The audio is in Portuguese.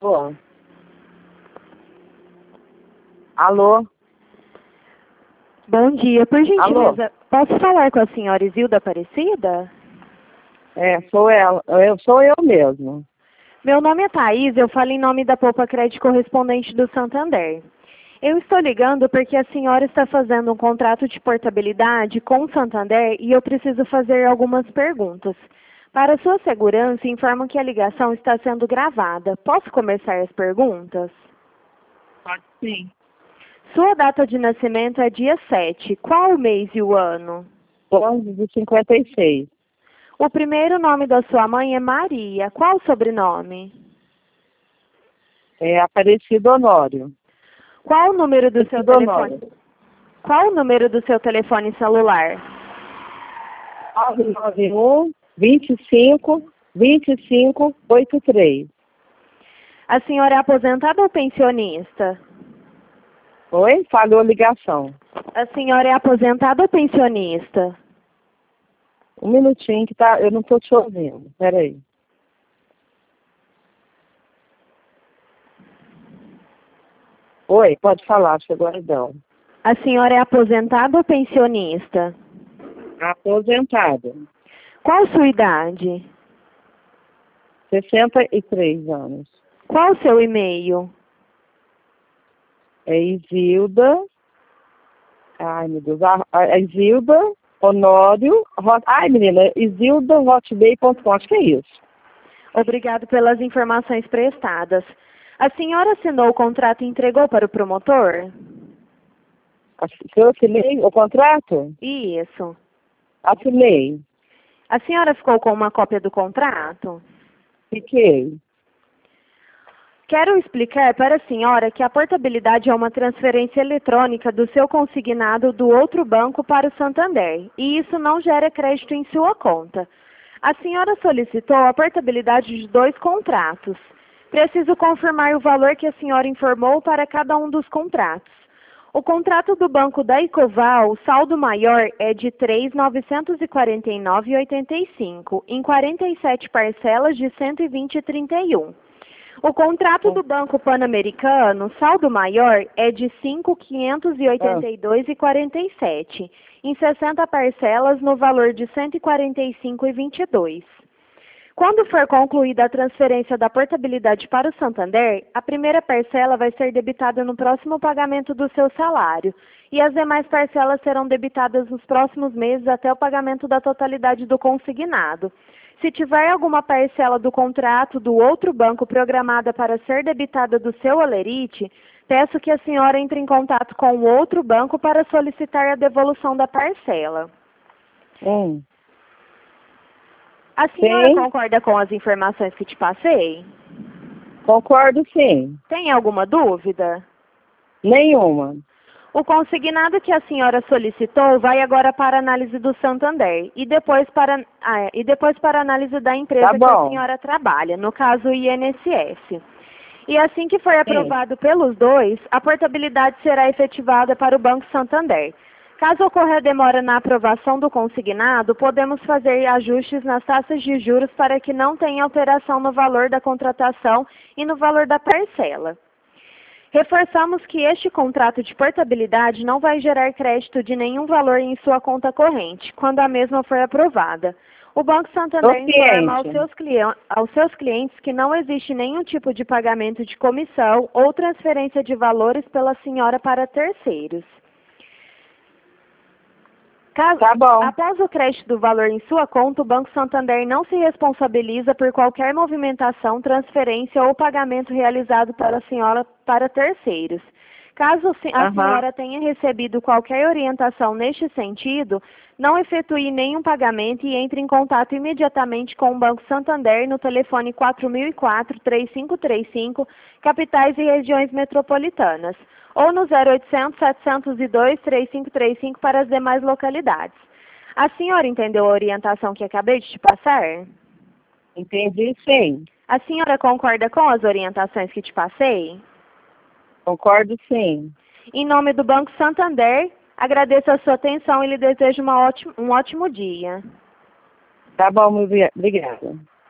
Alô? Alô? Bom dia, por gentileza, Alô? posso falar com a senhora Isilda Aparecida? Sou ela. Sou eu mesmo. Meu nome é Thaís, eu falo em nome da Poupa Crédito Correspondente do Santander. Eu estou ligando porque a senhora está fazendo um contrato de portabilidade com o Santander e eu preciso fazer algumas perguntas. Para sua segurança, informam que a ligação está sendo gravada. Posso começar as perguntas? Pode sim. Sua data de nascimento é dia 7. Qual o mês e o ano? 11 de 56. O primeiro nome da sua mãe é Maria. Qual o sobrenome? É Aparecido Honório. Qual o número do seu telefone? Honório. Qual o número do seu telefone celular? 991 25 25 83. A senhora é aposentada ou pensionista? Oi? Falhou a ligação. A senhora é aposentada ou pensionista? Um minutinho que eu não estou te ouvindo. Peraí. Oi, pode falar, chegou a Edão. A senhora é aposentada ou pensionista? Aposentada. Qual sua idade? 63 anos. Qual o seu e-mail? É Isilda. Ai, meu Deus. Isilda Honório. Ai, menina, isilda.hotmail.com. Acho que é isso. Obrigado pelas informações prestadas. A senhora assinou o contrato e entregou para o promotor? Eu assinei o contrato? Isso. Assinei. A senhora ficou com uma cópia do contrato? Fiquei. Quero explicar para a senhora que a portabilidade é uma transferência eletrônica do seu consignado do outro banco para o Santander, e isso não gera crédito em sua conta. A senhora solicitou a portabilidade de 2 contratos. Preciso confirmar o valor que a senhora informou para cada um dos contratos. O contrato do Banco da Ecoval, o saldo maior é de R$ 3.949,85, em 47 parcelas de R$ 120,31. O contrato do Banco Pan-Americano, saldo maior, é de R$ 5.582,47, em 60 parcelas no valor de R$ 145,22. Quando for concluída a transferência da portabilidade para o Santander, a primeira parcela vai ser debitada no próximo pagamento do seu salário, e as demais parcelas serão debitadas nos próximos meses até o pagamento da totalidade do consignado. Se tiver alguma parcela do contrato do outro banco programada para ser debitada do seu holerite, peço que a senhora entre em contato com o outro banco para solicitar a devolução da parcela. A senhora Sim. concorda com as informações que te passei? Concordo, sim. Tem alguma dúvida? Nenhuma. O consignado que a senhora solicitou vai agora para análise do Santander e depois para análise da empresa que a senhora trabalha, no caso o INSS. E assim que for aprovado pelos dois, a portabilidade será efetivada para o Banco Santander. Caso ocorra demora na aprovação do consignado, podemos fazer ajustes nas taxas de juros para que não tenha alteração no valor da contratação e no valor da parcela. Reforçamos que este contrato de portabilidade não vai gerar crédito de nenhum valor em sua conta corrente, quando a mesma for aprovada. O Banco Santander informa aos seus clientes que não existe nenhum tipo de pagamento de comissão ou transferência de valores pela senhora para terceiros. Após o crédito do valor em sua conta, o Banco Santander não se responsabiliza por qualquer movimentação, transferência ou pagamento realizado pela senhora para terceiros. Caso a senhora tenha recebido qualquer orientação neste sentido, não efetue nenhum pagamento e entre em contato imediatamente com o Banco Santander no telefone 4004-3535, capitais e regiões metropolitanas, ou no 0800-702-3535 para as demais localidades. A senhora entendeu a orientação que acabei de te passar? Entendi, sim. A senhora concorda com as orientações que te passei? Concordo, sim. Em nome do Banco Santander, agradeço a sua atenção e lhe desejo um ótimo dia. Tá bom, obrigada.